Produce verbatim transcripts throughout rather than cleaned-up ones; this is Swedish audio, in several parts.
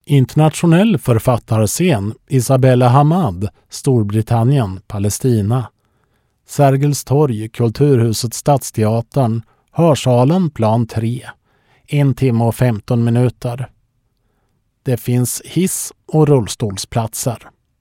Internationell författarscen, Isabella Hamad, Storbritannien, Palestina. Sergels torg, Kulturhuset Stadsteatern, Hörsalen, plan tre. En timme och femton minuter. Det finns hiss- och rullstolsplatser.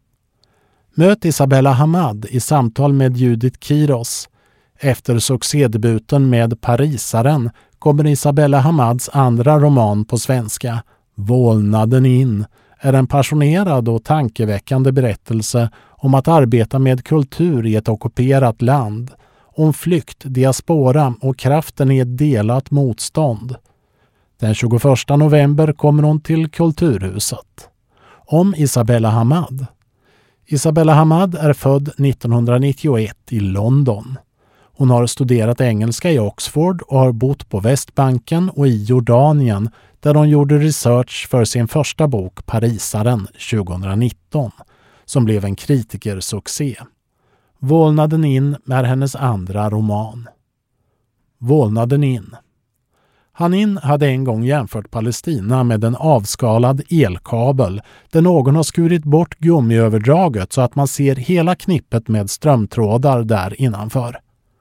Möt Isabella Hamad i samtal med Judith Kiros. Efter succédebuten med Parisaren kommer Isabella Hamads andra roman på svenska, Vålnaden in, är en passionerad och tankeväckande berättelse om att arbeta med kultur i ett ockuperat land, om flykt, diaspora och kraften i ett delat motstånd. Den tjugoförsta november kommer hon till Kulturhuset. Om Isabella Hamad. Isabella Hamad är född nittonhundranittioett i London. Hon har studerat engelska i Oxford och har bott på Västbanken och i Jordanien där hon gjorde research för sin första bok Parisaren tjugonitton som blev en kritikersuccé. Vålnaden in är hennes andra roman. Vålnaden in. Hanin hade en gång jämfört Palestina med en avskalad elkabel där någon har skurit bort gummiöverdraget så att man ser hela knippet med strömtrådar där innanför.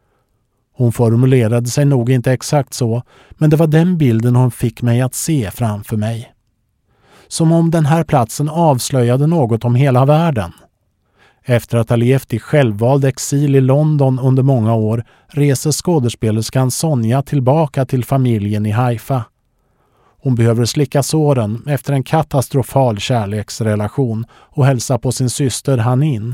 Hon formulerade sig nog inte exakt så, men det var den bilden hon fick mig att se framför mig. Som om den här platsen avslöjade något om hela världen. Efter att ha levt i självvald exil i London under många år reser skådespelerskan Sonja tillbaka till familjen i Haifa. Hon behöver slicka såren efter en katastrofal kärleksrelation och hälsa på sin syster Hanin.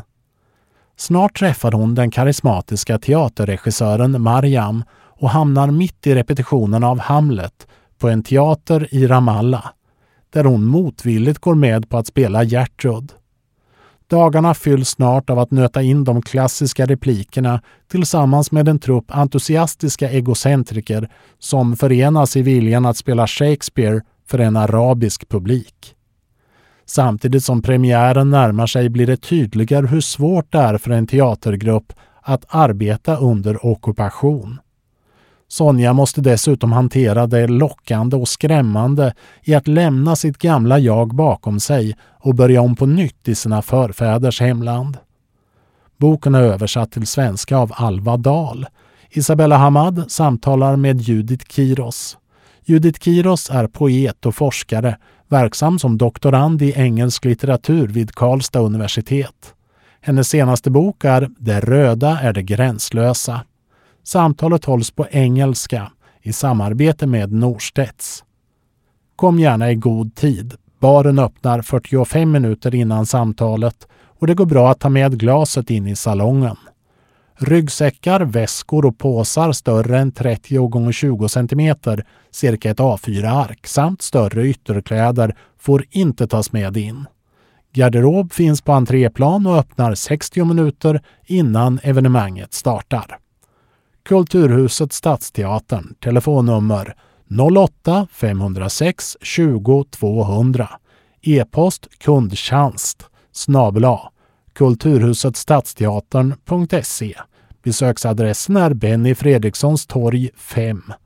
Snart träffar hon den karismatiska teaterregissören Mariam och hamnar mitt i repetitionen av Hamlet på en teater i Ramallah, där hon motvilligt går med på att spela Gertrud. Dagarna fylls snart av att nöta in de klassiska replikerna tillsammans med en trupp entusiastiska egocentriker som förenas i viljan att spela Shakespeare för en arabisk publik. Samtidigt som premiären närmar sig blir det tydligare hur svårt det är för en teatergrupp att arbeta under ockupation. Sonja måste dessutom hantera det lockande och skrämmande i att lämna sitt gamla jag bakom sig och börja om på nytt i sina förfäders hemland. Boken är översatt till svenska av Alva Dahl. Isabella Hamad samtalar med Judith Kiros. Judith Kiros är poet och forskare, verksam som doktorand i engelsk litteratur vid Karlstad universitet. Hennes senaste bok är Det röda är det gränslösa. Samtalet hålls på engelska i samarbete med Norstedts. Kom gärna i god tid. Baren öppnar fyrtiofem minuter innan samtalet och det går bra att ta med glaset in i salongen. Ryggsäckar, väskor och påsar större än trettio gånger tjugo centimeter, cirka ett A fyra ark, samt större ytterkläder får inte tas med in. Garderob finns på entréplan och öppnar sextio minuter innan evenemanget startar. Kulturhuset Stadsteatern, telefonnummer noll åtta fem sex tjugo tvåhundra, e-post kundtjänst snabel-a kulturhusetstadsteatern punkt se. Besöksadressen är Benny Fredrikssons torg fem,